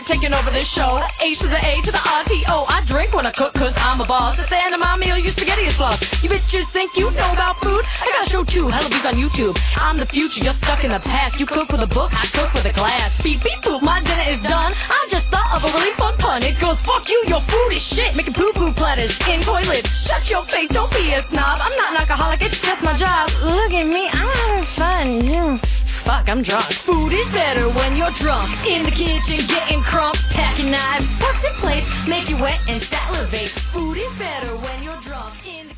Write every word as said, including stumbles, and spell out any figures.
start taking over this show. H to the A to the R T O. I drink when I cook cause I'm a boss. At the end of my meal, you spaghetti is lost. You bitches think you know about food? I got a show too, hella views on YouTube. I'm the future, you're stuck in the past. You cook with a book, I cook with a glass. Beep beep boop, my dinner is done. I just thought of a really fun pun. It goes, fuck you, your food is shit. Making poo poo platters in toilets. Shut your face, don't be a snob. I'm not an alcoholic, it's just my job. Look at me, I'm having fun. Yeah. Fuck, I'm drunk. Food is better when you're drunk. In the kitchen, getting crump, packing knives, forks and plates, make you wet and salivate. Food is better when you're drunk. In the